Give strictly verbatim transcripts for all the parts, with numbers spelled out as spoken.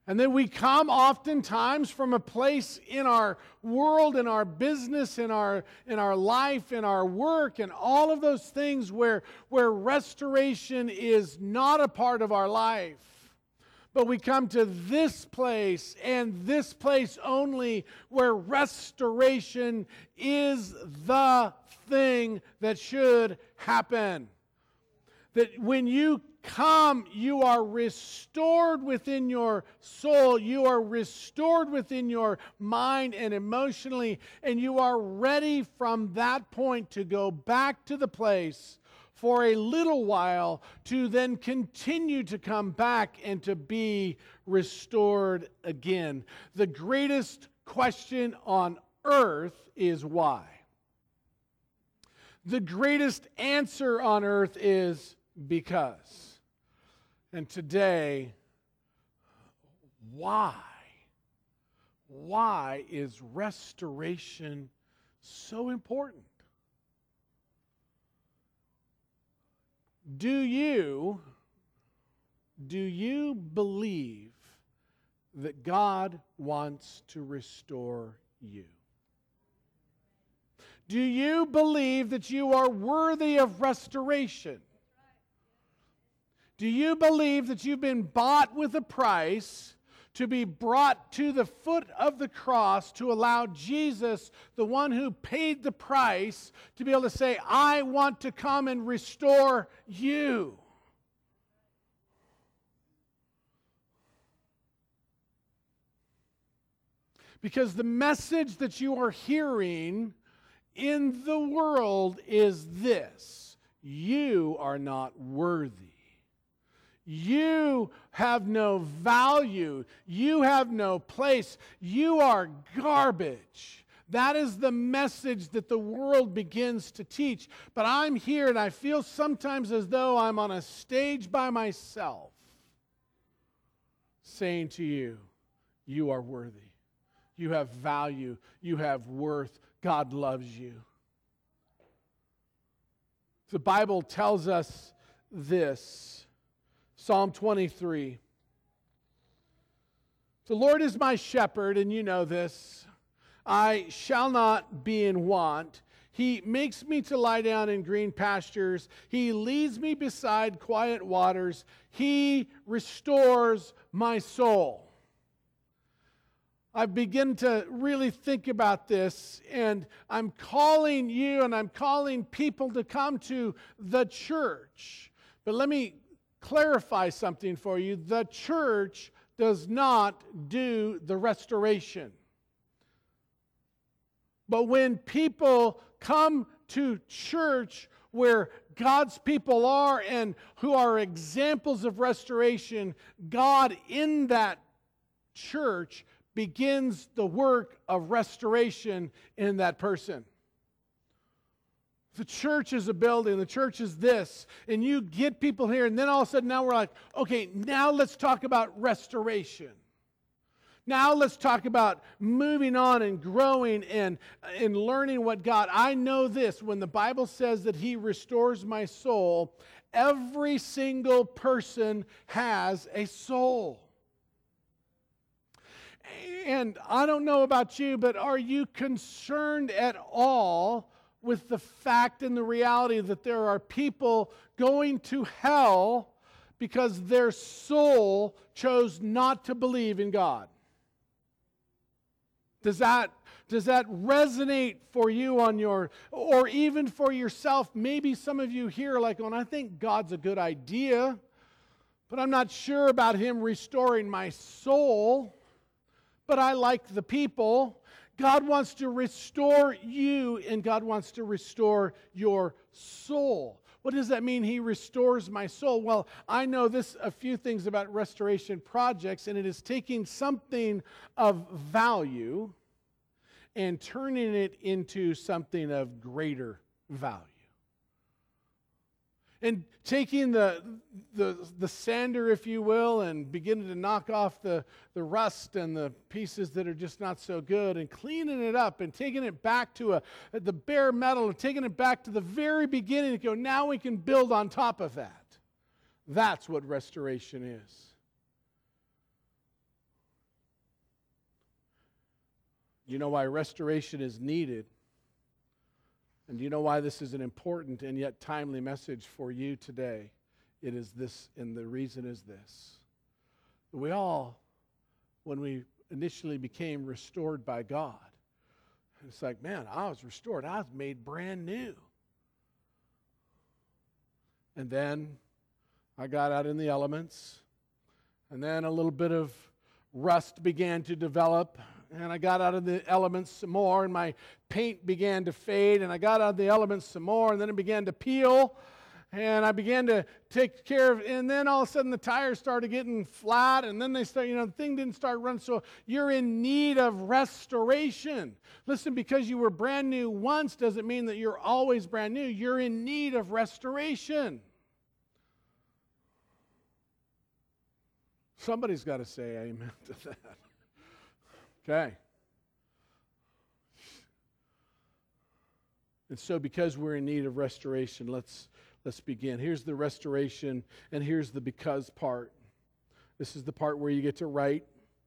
And then we come oftentimes from a place in our world, in our business, in our, in our life, in our work, and all of those things where, where restoration is not a part of our life. But we come to this place and this place only where restoration is the thing that should happen. That when you come, you are restored within your soul, you are restored within your mind and emotionally, and you are ready from that point to go back to the place for a little while to then continue to come back and to be restored again. The greatest question on earth is why. The greatest answer on earth is because. And today, why? Why is restoration so important? Do you, do you believe that God wants to restore you? Do you believe that you are worthy of restoration? Do you believe that you've been bought with a price to be brought to the foot of the cross to allow Jesus, the one who paid the price, to be able to say, I want to come and restore you? Because the message that you are hearing in the world is this: you are not worthy. You have no value. You have no place. You are garbage. That is the message that the world begins to teach. But I'm here and I feel sometimes as though I'm on a stage by myself saying to you, you are worthy. You have value. You have worth. God loves you. The Bible tells us this. Psalm twenty-three. The Lord is my shepherd, and you know this. I shall not be in want. He makes me to lie down in green pastures. He leads me beside quiet waters. He restores my soul. I begin to really think about this, and I'm calling you and I'm calling people to come to the church. But let me clarify something for you. The church does not do the restoration. But when people come to church where God's people are and who are examples of restoration, God in that church begins the work of restoration in that person. The church is a building. The church is this. And you get people here, and then all of a sudden now we're like, okay, now let's talk about restoration. Now let's talk about moving on and growing and, and learning what God... I know this, when the Bible says that He restores my soul, every single person has a soul. And I don't know about you, but are you concerned at all with the fact and the reality that there are people going to hell because their soul chose not to believe in God? Does that, does that resonate for you on your, or even for yourself? Maybe some of you here are like, well, I think God's a good idea, but I'm not sure about Him restoring my soul, but I like the people. God wants to restore you, and God wants to restore your soul. What does that mean, He restores my soul? Well, I know this a few things about restoration projects, and it is taking something of value and turning it into something of greater value. And taking the, the, the sander, if you will, and beginning to knock off the, the rust and the pieces that are just not so good, and cleaning it up and taking it back to a, the bare metal and taking it back to the very beginning and go, now we can build on top of that. That's what restoration is. You know why restoration is needed? And do you know why this is an important and yet timely message for you today? It is this, and the reason is this. We all, when we initially became restored by God, it's like, man, I was restored. I was made brand new. And then I got out in the elements, and then a little bit of rust began to develop, and I got out of the elements some more, and my paint began to fade, and I got out of the elements some more, and then it began to peel, and I began to take care of it, and then all of a sudden the tires started getting flat, and then they start, you know, the thing didn't start running, so you're in need of restoration. Listen, because you were brand new once doesn't mean that you're always brand new. You're in need of restoration. Somebody's got to say amen to that. Okay. And so because we're in need of restoration, let's let's begin. Here's the restoration, and here's the because part. This is the part where you get to write.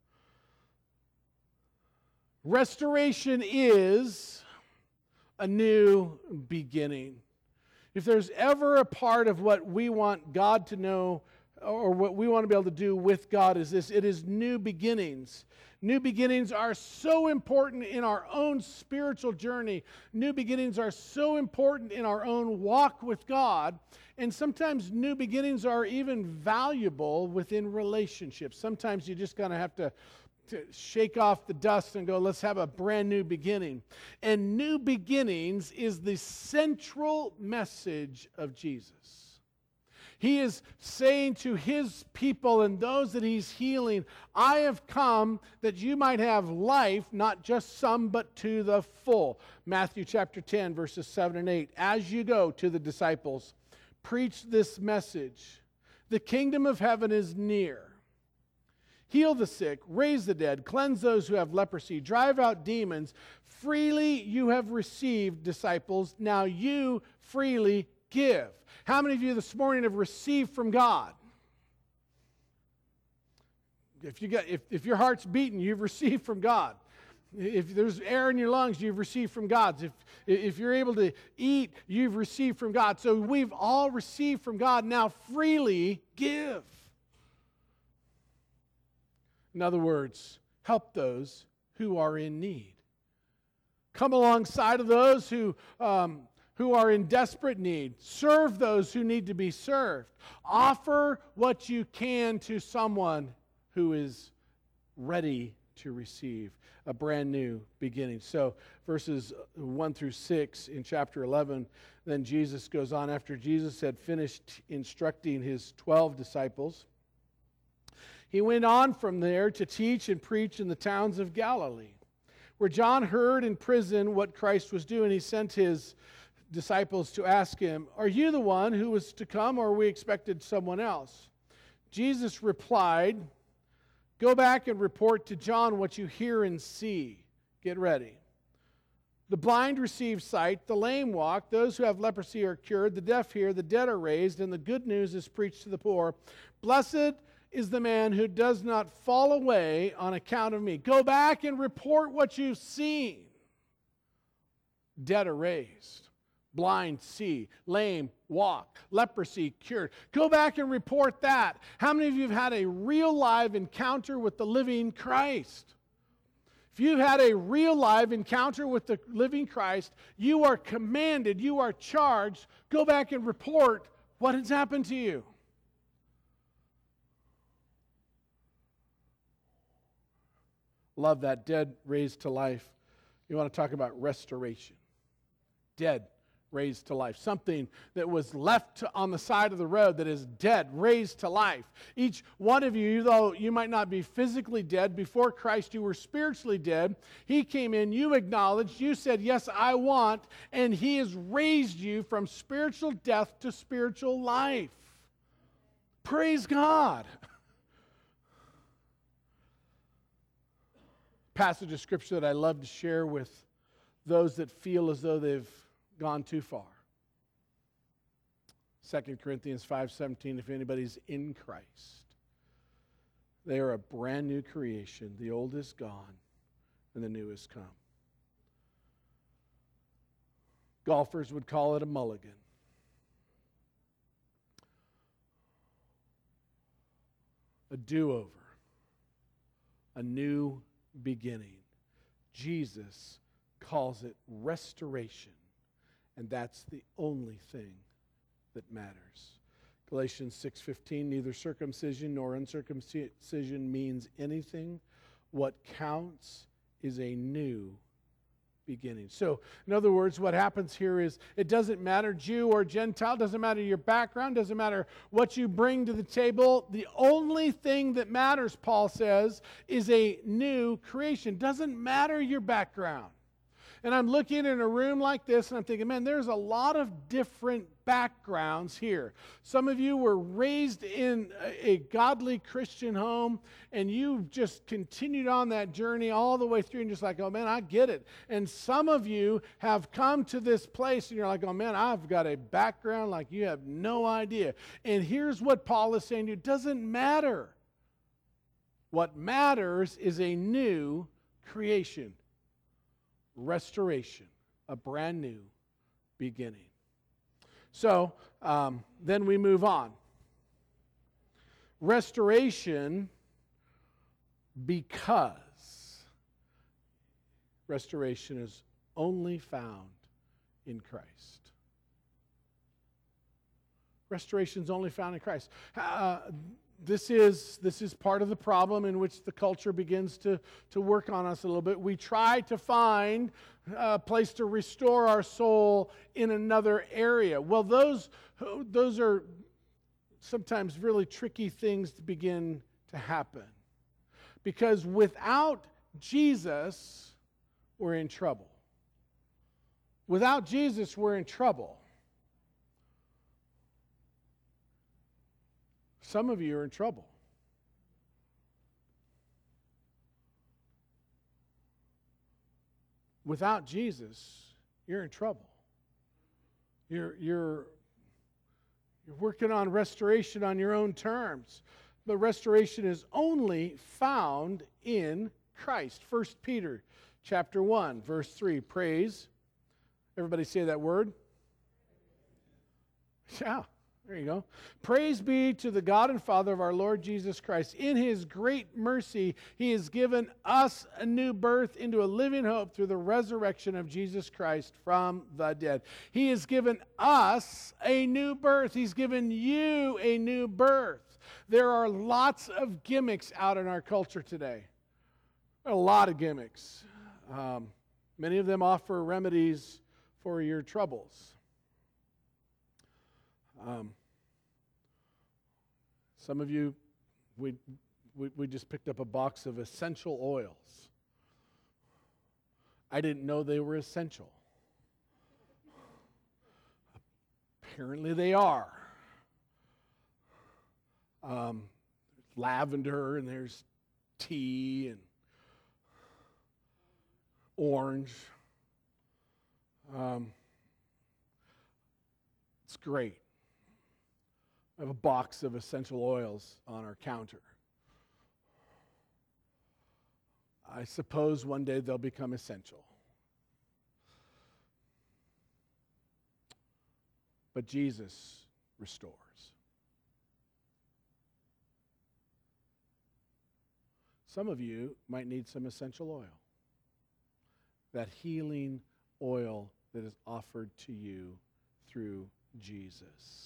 Restoration is a new beginning. If there's ever a part of what we want God to know, or what we want to be able to do with God, is this: it is new beginnings. New beginnings are so important in our own spiritual journey. New beginnings are so important in our own walk with God. And sometimes new beginnings are even valuable within relationships. Sometimes you just kind of have to, to shake off the dust and go, let's have a brand new beginning. And new beginnings is the central message of Jesus. He is saying to his people and those that he's healing, I have come that you might have life, not just some, but to the full. Matthew chapter ten, verses seven and eight. As you go to the disciples, preach this message. The kingdom of heaven is near. Heal the sick, raise the dead, cleanse those who have leprosy, drive out demons. Freely you have received, disciples. Now you freely give. How many of you this morning have received from God? If you got, if, if your heart's beating, you've received from God. If there's air in your lungs, you've received from God. If, if you're able to eat, you've received from God. So we've all received from God. Now freely give. In other words, help those who are in need. Come alongside of those who... Um, who are in desperate need. Serve those who need to be served. Offer what you can to someone who is ready to receive a brand new beginning. So verses one through six in chapter eleven, then Jesus goes on. After Jesus had finished instructing his twelve disciples, he went on from there to teach and preach in the towns of Galilee. Where John heard in prison what Christ was doing, he sent his disciples to ask him, are you the one who was to come, or we expected someone else? Jesus replied, go back and report to John what you hear and see. Get ready. The blind receive sight, the lame walk, those who have leprosy are cured, the deaf hear, the dead are raised, and the good news is preached to the poor. Blessed is the man who does not fall away on account of me. Go back and report what you've seen. Dead are raised. Blind see, lame walk, leprosy cured. Go back and report that. How many of you have had a real live encounter with the living Christ? If you've had a real live encounter with the living Christ, you are commanded, you are charged, go back and report what has happened to you. Love that. Dead raised to life. You want to talk about restoration. Dead raised to life. Something that was left on the side of the road that is dead, raised to life. Each one of you, though you might not be physically dead, before Christ you were spiritually dead. He came in, you acknowledged, you said, yes, I want, and he has raised you from spiritual death to spiritual life. Praise God. Passage of Scripture that I love to share with those that feel as though they've gone too far. Second Corinthians five seventeen, if anybody's in Christ, they are a brand new creation. The old is gone, and the new has come. Golfers would call it a mulligan. A do-over. A new beginning. Jesus calls it restoration, and that's the only thing that matters. Galatians six fifteen, neither circumcision nor uncircumcision means anything. What counts is a new beginning. So, in other words, what happens here is it doesn't matter Jew or Gentile, doesn't matter your background, doesn't matter what you bring to the table. The only thing that matters, Paul says, is a new creation. Doesn't matter your background. And I'm looking in a room like this and I'm thinking, man, there's a lot of different backgrounds here. Some of you were raised in a, a godly Christian home and you've just continued on that journey all the way through and just like, oh man, I get it. And some of you have come to this place and you're like, oh man, I've got a background like you have no idea. And here's what Paul is saying to you, it doesn't matter. What matters is a new creation. Restoration, a brand new beginning. So, um, then we move on. Restoration because restoration is only found in Christ. Restoration is only found in Christ. Uh, This is, this is part of the problem in which the culture begins to, to work on us a little bit. We try to find a place to restore our soul in another area. Well, those, those are sometimes really tricky things to begin to happen. Because without Jesus, we're in trouble. Without Jesus, we're in trouble. Some of you are in trouble. Without Jesus, you're in trouble. You're, you're, you're working on restoration on your own terms. But restoration is only found in Christ. First Peter chapter one, verse three. Praise. Everybody say that word. Yeah. There you go. Praise be to the God and Father of our Lord Jesus Christ. In His great mercy, He has given us a new birth into a living hope through the resurrection of Jesus Christ from the dead. He has given us a new birth. He's given you a new birth. There are lots of gimmicks out in our culture today. A lot of gimmicks. Um, many of them offer remedies for your troubles. Um, some of you, we, we we just picked up a box of essential oils. I didn't know they were essential. Apparently they are. Um, lavender and there's tea and orange. Um, it's great. I have a box of essential oils on our counter. I suppose one day they'll become essential. But Jesus restores. Some of you might need some essential oil. That healing oil that is offered to you through Jesus.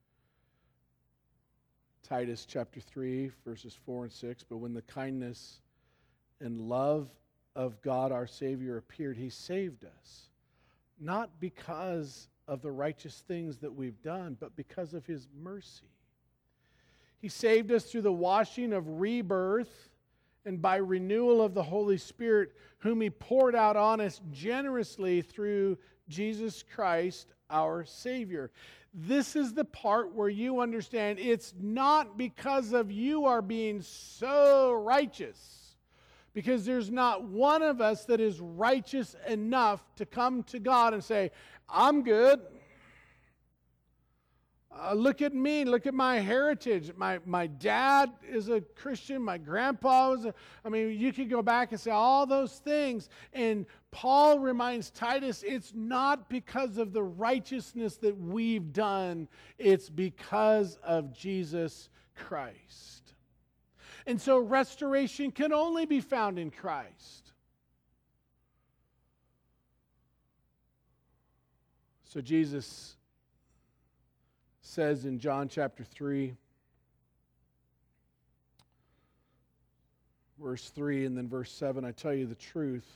Titus chapter three, verses four and six. But when the kindness and love of God our Savior appeared, He saved us. Not because of the righteous things that we've done, but because of His mercy. He saved us through the washing of rebirth and by renewal of the Holy Spirit, whom He poured out on us generously through Jesus Christ our Savior. This is the part where you understand it's not because of you are being so righteous, because there's not one of us that is righteous enough to come to God and say, I'm good. Uh, look at me. Look at my heritage. My my dad is a Christian. My grandpa was a, I mean, you could go back and say all those things. And Paul reminds Titus, it's not because of the righteousness that we've done. It's because of Jesus Christ. And so restoration can only be found in Christ. So Jesus says in John chapter three, verse three, and then verse seven, I tell you the truth,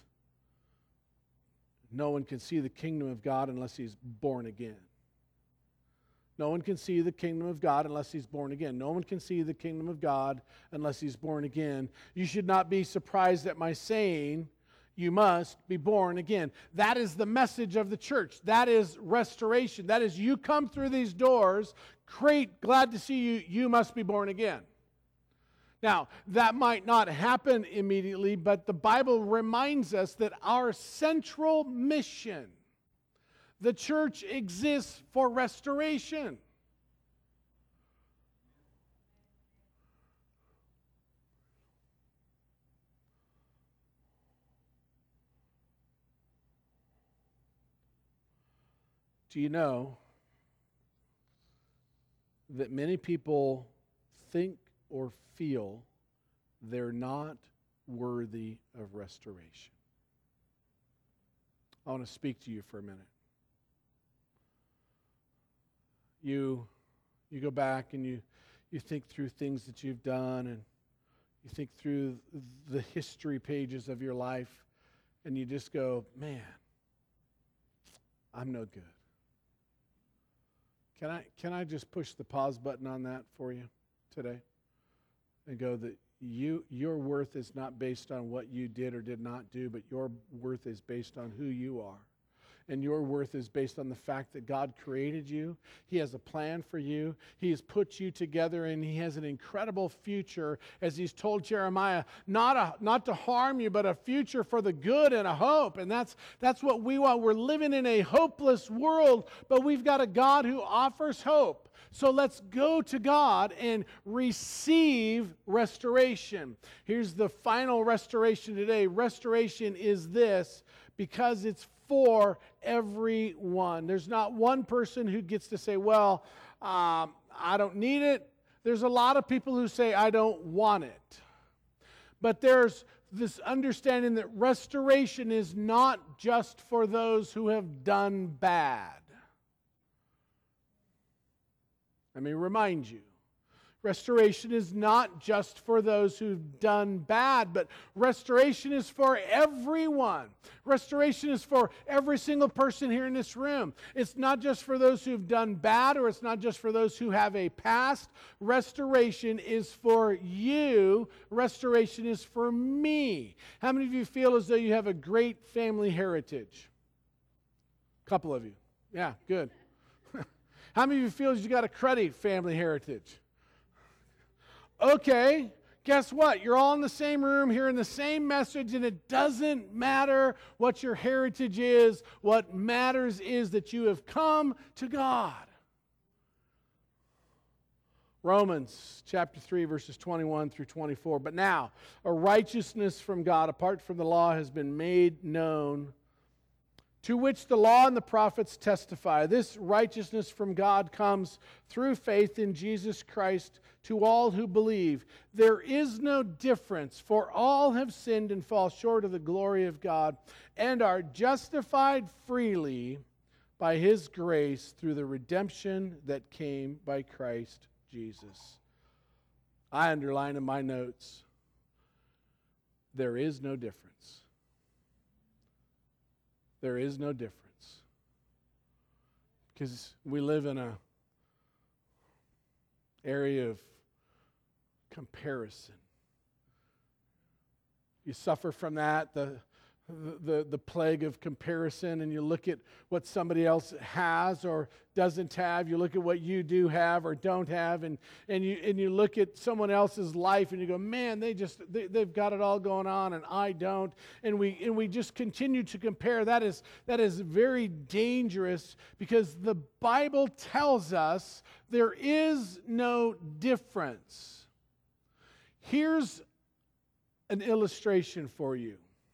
no one can see the kingdom of God unless he's born again. No one can see the kingdom of God unless he's born again. No one can see the kingdom of God unless he's born again. You should not be surprised at my saying, you must be born again. That is the message of the church. That is restoration. That is, you come through these doors, great, glad to see you, you must be born again. Now, that might not happen immediately, but the Bible reminds us that our central mission, the church exists for restoration. Do you know that many people think or feel they're not worthy of restoration? I want to speak to you for a minute. You, you go back and you, you think through things that you've done, and you think through the history pages of your life, and you just go, man, I'm no good. Can I can I just push the pause button on that for you today and go that you your worth is not based on what you did or did not do, but your worth is based on who you are. And your worth is based on the fact that God created you. He has a plan for you. He has put you together, and He has an incredible future, as He's told Jeremiah, not a, not to harm you, but a future for the good and a hope. And that's, that's what we want. We're living in a hopeless world, but we've got a God who offers hope. So let's go to God and receive restoration. Here's the final restoration today. Restoration is this, because it's for everyone. There's not one person who gets to say, well, um, I don't need it. There's a lot of people who say, I don't want it. But there's this understanding that restoration is not just for those who have done bad. Let me remind you. Restoration is not just for those who've done bad, but restoration is for everyone. Restoration is for every single person here in this room. It's not just for those who've done bad, or it's not just for those who have a past. Restoration is for you. Restoration is for me. How many of you feel as though you have a great family heritage? A couple of you. Yeah, good. How many of you feel as you got a cruddy family heritage? Okay, guess what? You're all in the same room, hearing the same message, and it doesn't matter what your heritage is. What matters is that you have come to God. Romans chapter three, verses twenty-one through twenty-four. But now, a righteousness from God, apart from the law, has been made known, to which the law and the prophets testify. This righteousness from God comes through faith in Jesus Christ to all who believe. There is no difference, for all have sinned and fall short of the glory of God, and are justified freely by His grace through the redemption that came by Christ Jesus. I underline in my notes, there is no difference. There is no difference. Because we live in a area of comparison. You suffer from that. The, the, the, the plague of comparison, and you look at what somebody else has or doesn't have. You look at what you do have or don't have, and, and, you, and you look at someone else's life and you go, man, they just, they, they've got it all going on and I don't. And we, and we just continue to compare. That is, that is very dangerous, because the Bible tells us there is no difference. Here's an illustration for you.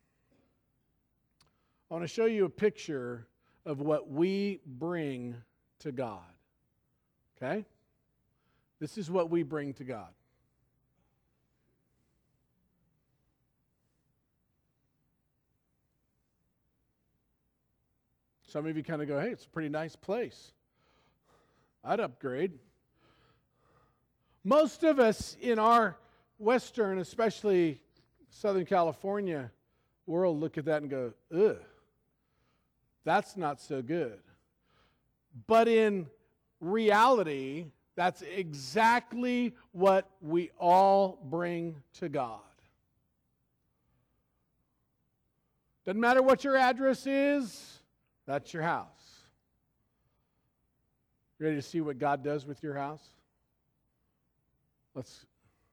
I want to show you a picture of what we bring to God. Okay? This is what we bring to God. Some of you kind of go, hey, it's a pretty nice place. I'd upgrade. Most of us in our Western, especially Southern California world, look at that and go, ugh. That's not so good. But in reality, that's exactly what we all bring to God. Doesn't matter what your address is, that's your house. You ready to see what God does with your house? Let's.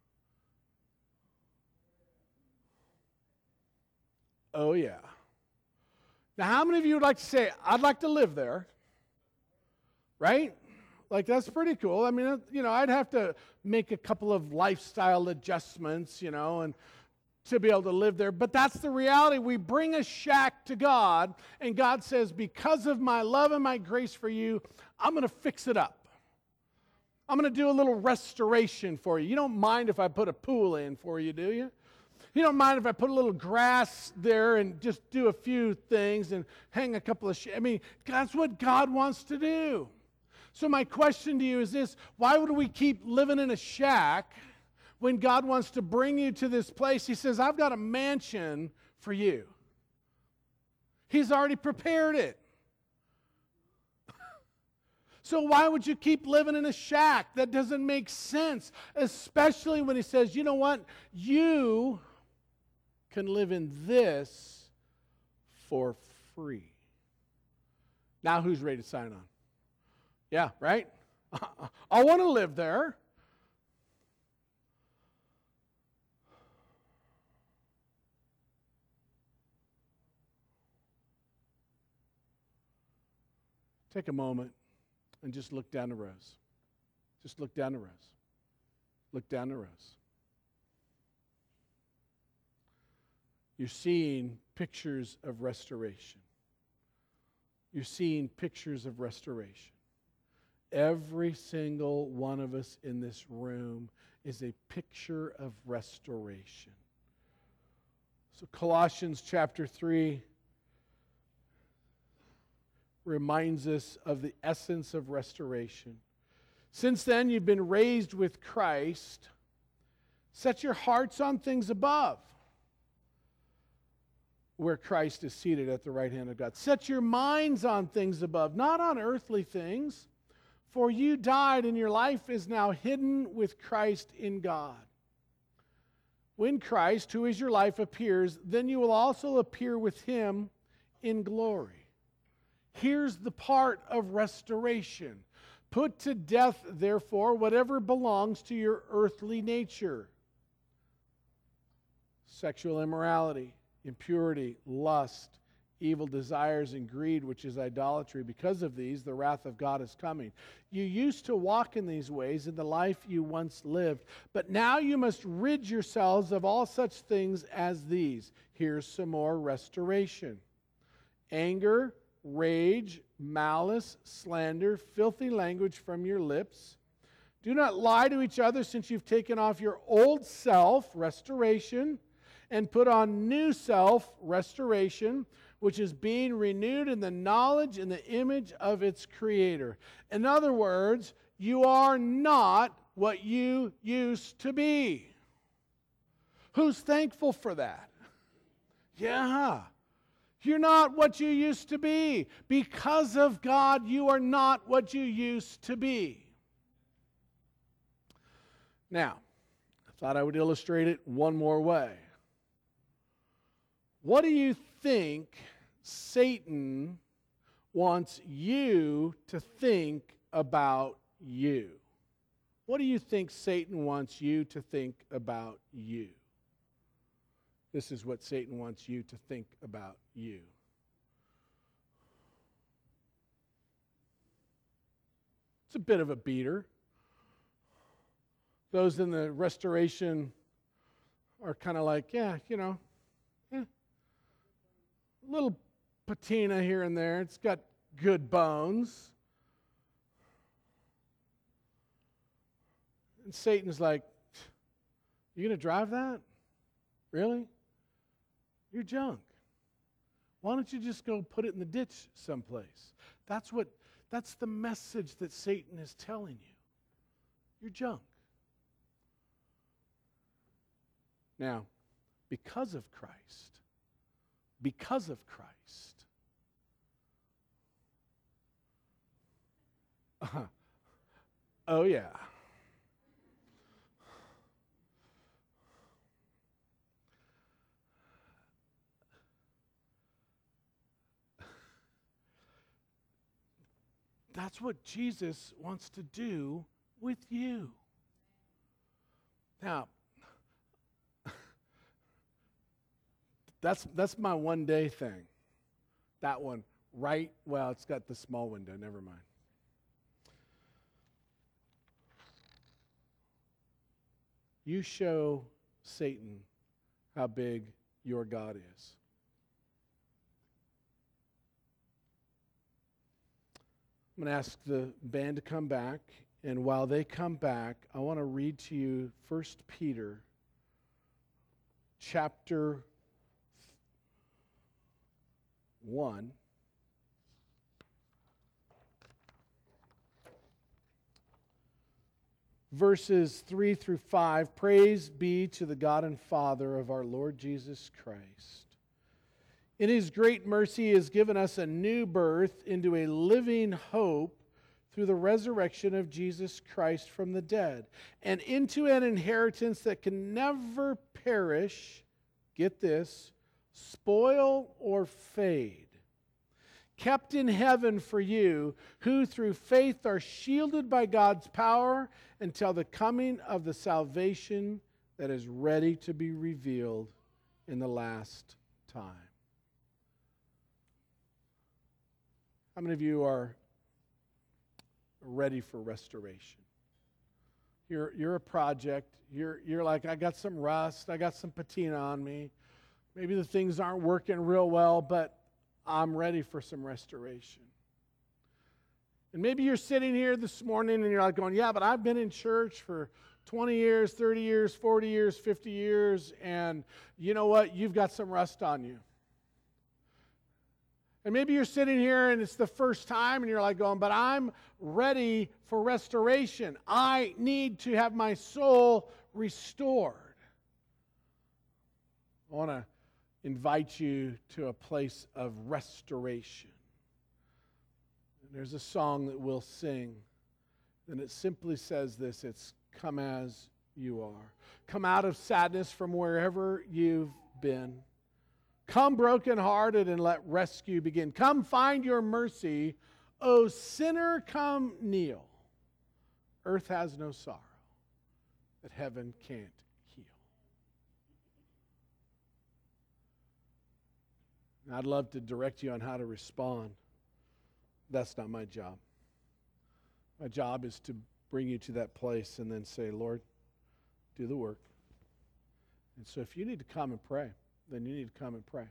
Oh, yeah. Now, how many of you would like to say, I'd like to live there? Right? Like, that's pretty cool. I mean, you know, I'd have to make a couple of lifestyle adjustments, you know, and to be able to live there. But that's the reality. We bring a shack to God, and God says, because of my love and my grace for you, I'm going to fix it up. I'm going to do a little restoration for you. You don't mind if I put a pool in for you, do you? You don't mind if I put a little grass there and just do a few things and hang a couple of sh- I mean, that's what God wants to do. So my question to you is this: why would we keep living in a shack when God wants to bring you to this place? He says, I've got a mansion for you. He's already prepared it. So why would you keep living in a shack? That doesn't make sense, especially when he says, you know what? You can live in this for free. Now who's ready to sign on? Yeah, right? I want to live there. Take a moment and just look down the rows. Just look down the rows. Look down the rows. You're seeing pictures of restoration. You're seeing pictures of restoration. Every single one of us in this room is a picture of restoration. So Colossians chapter three reminds us of the essence of restoration. Since then, you've been raised with Christ. Set your hearts on things above, where Christ is seated at the right hand of God. Set your minds on things above, not on earthly things, for you died and your life is now hidden with Christ in God. When Christ, who is your life, appears, then you will also appear with him in glory. Here's the part of restoration. Put to death, therefore, whatever belongs to your earthly nature: sexual immorality, impurity, lust, evil desires, and greed, which is idolatry. Because of these, the wrath of God is coming. You used to walk in these ways in the life you once lived, but now you must rid yourselves of all such things as these. Here's some more restoration: anger, rage, malice, slander, filthy language from your lips. Do not lie to each other, since you've taken off your old self, restoration, and put on new self, restoration, which is being renewed in the knowledge and the image of its creator. In other words, you are not what you used to be. Who's thankful for that? Yeah. You're not what you used to be. Because of God, you are not what you used to be. Now, I thought I would illustrate it one more way. What do you think Satan wants you to think about you? What do you think Satan wants you to think about you? This is what Satan wants you to think about you. It's a bit of a beater. Those in the restoration are kind of like, yeah, you know, eh, little patina here and there. It's got good bones. And Satan's like, you going to drive that? Really? You're junk. Why don't you just go put it in the ditch someplace? That's what, that's the message that Satan is telling you. You're junk. Now, because of Christ, because of Christ, uh, oh yeah. That's what Jesus wants to do with you. Now, that's that's my one day thing. That one, right? Well, it's got the small window, never mind. You show Satan how big your God is. I'm going to ask the band to come back, and while they come back, I want to read to you First Peter chapter one. Verses three through five. Praise be to the God and Father of our Lord Jesus Christ. In His great mercy, He has given us a new birth into a living hope through the resurrection of Jesus Christ from the dead, and into an inheritance that can never perish, get this, spoil or fade, kept in heaven for you, who through faith are shielded by God's power until the coming of the salvation that is ready to be revealed in the last time. How many of you are ready for restoration? You're, you're a project. You're, you're like, I got some rust. I got some patina on me. Maybe the things aren't working real well, but I'm ready for some restoration. And maybe you're sitting here this morning and you're like going, yeah, but I've been in church for twenty years, thirty years, forty years, fifty years, and you know what? You've got some rust on you. And maybe you're sitting here and it's the first time and you're like going, but I'm ready for restoration. I need to have my soul restored. I want to invite you to a place of restoration. And there's a song that we'll sing, and it simply says this: it's come as you are. Come out of sadness from wherever you've been. Come brokenhearted and let rescue begin. Come find your mercy. O sinner, come kneel. Earth has no sorrow that heaven can't heal. And I'd love to direct you on how to respond. That's not my job. My job is to bring you to that place and then say, Lord, do the work. And so if you need to come and pray, then you need to come and pray.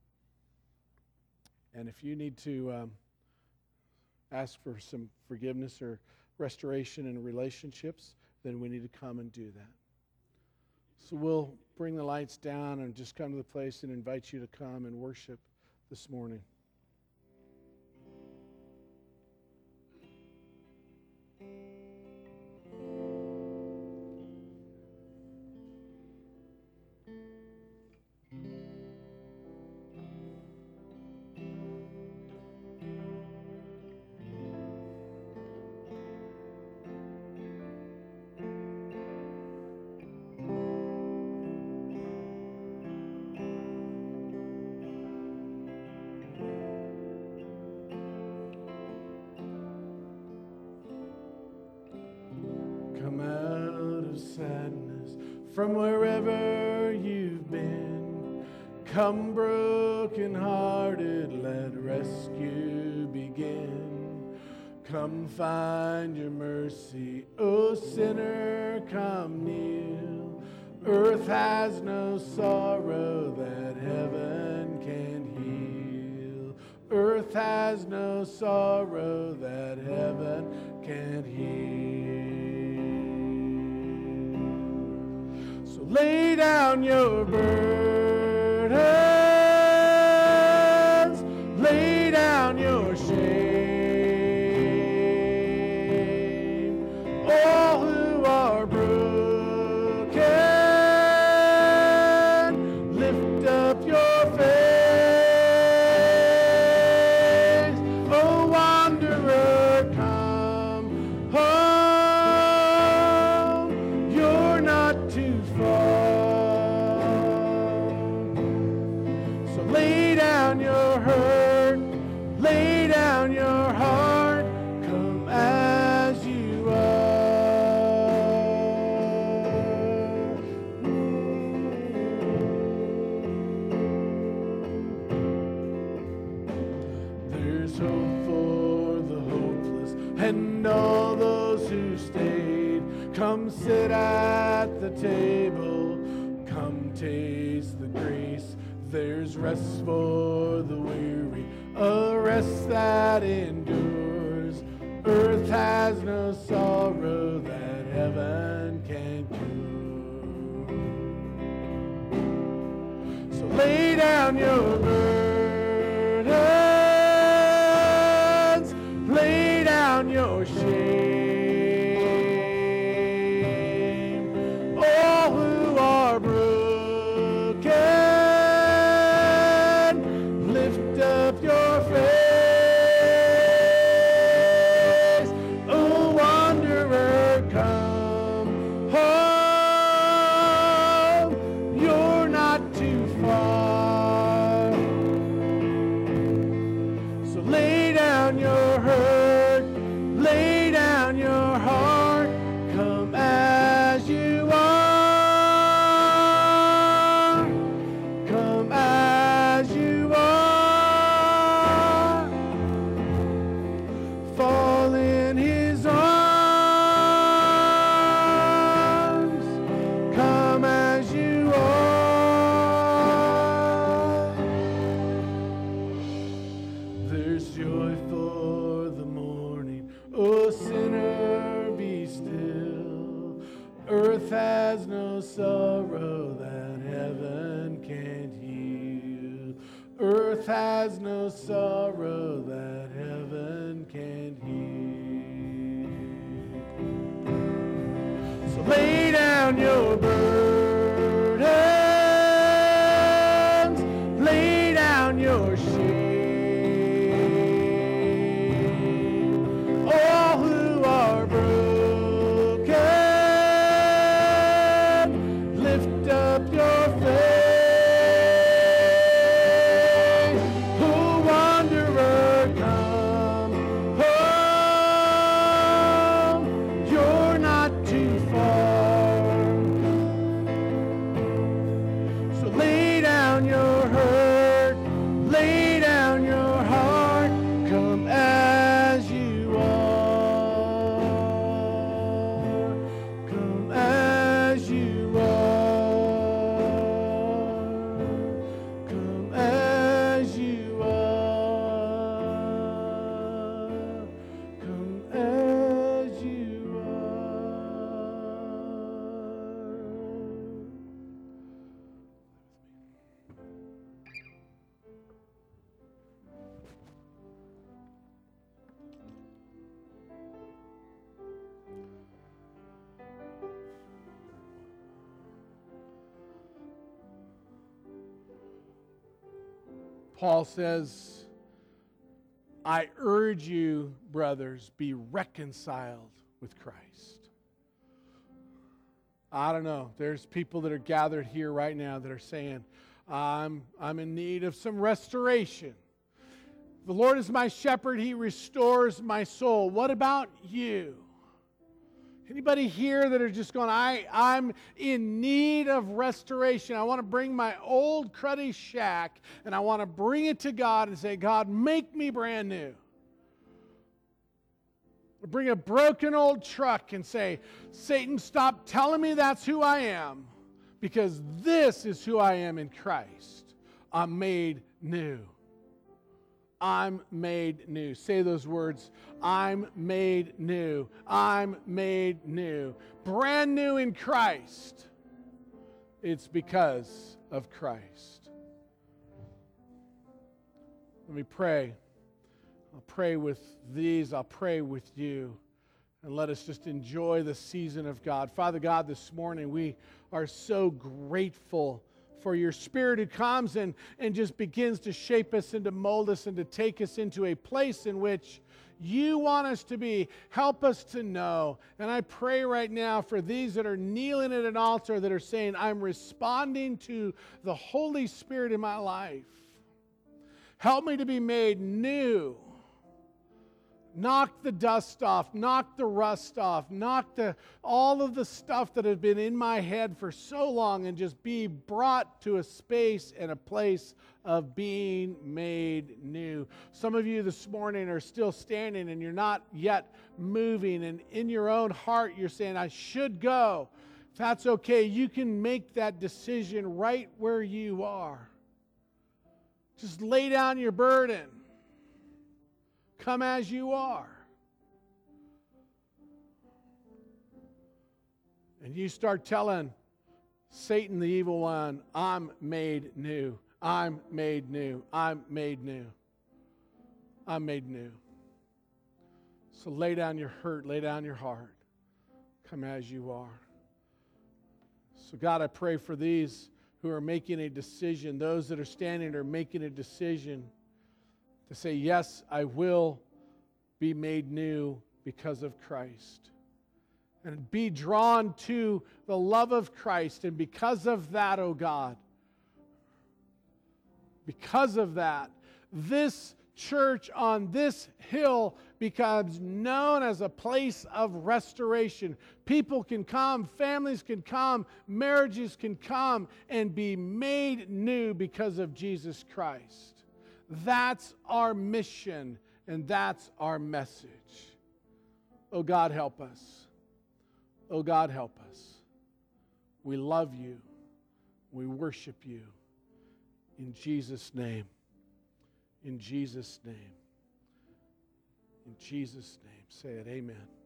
And if you need to um, ask for some forgiveness or restoration in relationships, then we need to come and do that. So we'll bring the lights down and just come to the place and invite you to come and worship this morning. of sadness from wherever you've been. Come broken-hearted, let rescue begin. Come find your mercy, O sinner, come kneel. Earth has no sorrow that heaven can't heal. Earth has no sorrow that heaven can't heal. So lay down your burdens, lay down your shame. All who are broken, lift up your face. Oh, wanderer, come home. You're not too far. So lay down your hurt, lay down your heart. Come as you are. There's hope for the hopeless and all those who stayed. Come sit at the table, come taste the grace. There's rest for the weary, a rest that endures. Earth has no sorrow that heaven can't cure. So lay down your burdens, lay down your shame. All who are broken, lift up your face. Oh, wanderer, come home. You're not too far. So lay down your hurt, lay down your heart. Come as you are. Come as you are. Fall in his arms. Come as you are. There's joy for the morning. Oh, sinner, be still. Earth has no sorrow that heaven can't heal. Earth has no sorrow that heaven can't heal. So lay down your burdens, lay down your shame. All who are broken, lift up your face. Oh, wanderer, come home. You're not too far. So lay down your hurt, lay down your heart. Come as you are. Come as you are. Come as you are. Come as you are. Paul says, I urge you, brothers, be reconciled with Christ. I don't know. There's people that are gathered here right now that are saying, I'm, I'm in need of some restoration. The Lord is my shepherd. He restores my soul. What about you? Anybody here that are just going, I, I'm in need of restoration. I want to bring my old cruddy shack and I want to bring it to God and say, God, make me brand new. Or bring a broken old truck and say, Satan, stop telling me that's who I am, because this is who I am in Christ. I'm made new. I'm made new. Say those words. I'm made new. I'm made new. Brand new in Christ. It's because of Christ. Let me pray. I'll pray with these. I'll pray with you. And let us just enjoy the season of God. Father God, this morning we are so grateful for your Spirit who comes and, and just begins to shape us and to mold us and to take us into a place in which you want us to be. Help us to know. And I pray right now for these that are kneeling at an altar that are saying, I'm responding to the Holy Spirit in my life. Help me to be made new. Knock the dust off, knock the rust off, knock the, all of the stuff that has been in my head for so long, and just be brought to a space and a place of being made new. Some of you this morning are still standing and you're not yet moving, and in your own heart you're saying, I should go. If that's okay, you can make that decision right where you are. Just lay down your burden. Come as you are. And you start telling Satan, the evil one, I'm made new. I'm made new. I'm made new. I'm made new. So lay down your hurt. Lay down your heart. Come as you are. So God, I pray for these who are making a decision. Those that are standing are making a decision to say, yes, I will be made new because of Christ. And be drawn to the love of Christ. And because of that, oh God, because of that, this church on this hill becomes known as a place of restoration. People can come, families can come, marriages can come and be made new because of Jesus Christ. That's our mission, and that's our message. Oh God, help us. Oh God, help us. We love you. We worship you. In Jesus' name. In Jesus' name. In Jesus' name. Say it. Amen.